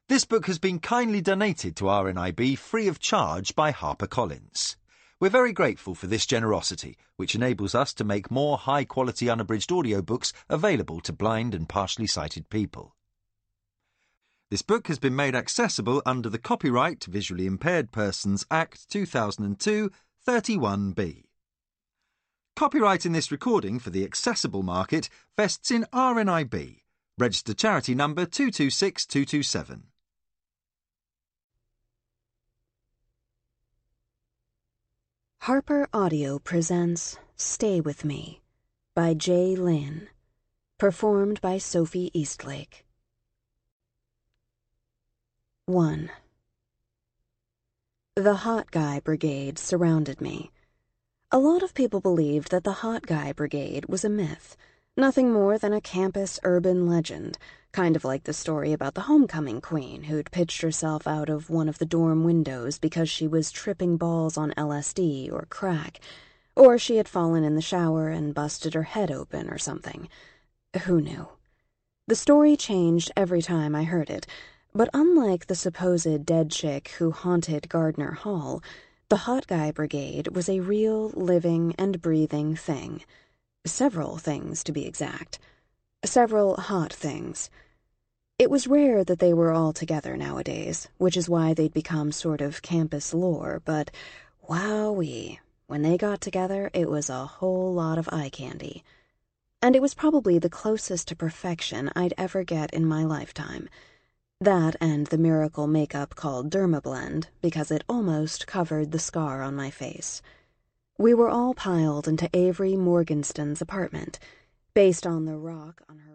This book has been kindly donated to RNIB free of charge by HarperCollins. We're very grateful for this generosity, which enables us to make more high-quality unabridged audiobooks available to blind and partially sighted people. This book has been made accessible under the Copyright Visually Impaired Persons Act 2002, 31B. Copyright in this recording for the accessible market vests in RNIB, registered charity number 226227. Harper Audio presents Stay With Me by Jay Lynn, performed by Sophie Eastlake. 1. The Hot Guy Brigade surrounded me. A lot of people believed that the Hot Guy Brigade was a myth, nothing more than a campus urban legend, kind of like the story about the homecoming queen who'd pitched herself out of one of the dorm windows because she was tripping balls on LSD or crack, or she had fallen in the shower and busted her head open or something. Who knew? The story changed every time I heard it, but unlike the supposed dead chick who haunted Gardner Hall, the Hot Guy Brigade was a real, living, and breathing thing. Several things, to be exact. Several hot things. It was rare that they were all together nowadays, which is why they'd become sort of campus lore, but wowee, when they got together, it was a whole lot of eye candy. And it was probably the closest to perfection I'd ever get in my lifetime. That and the miracle makeup called Dermablend, because it almost covered the scar on my face. We were all piled into Avery Morgenstern's apartment, based on the rock on her